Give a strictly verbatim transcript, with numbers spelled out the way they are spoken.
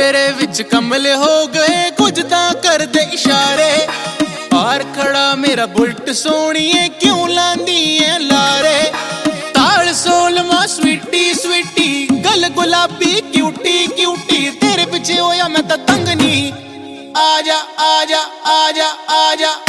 तेरे विच कमल हो गए कुछ तां कर दे इशारे। बाहर खड़ा मेरा बुलट सोहणीए क्यों लांदी है लारे। ताल सोल मां स्वीटी स्वीटी गल गुलाबी क्यूटी क्यूटी तेरे पिछे होया मैं तां तंग नी। आजा आजा आजा आजा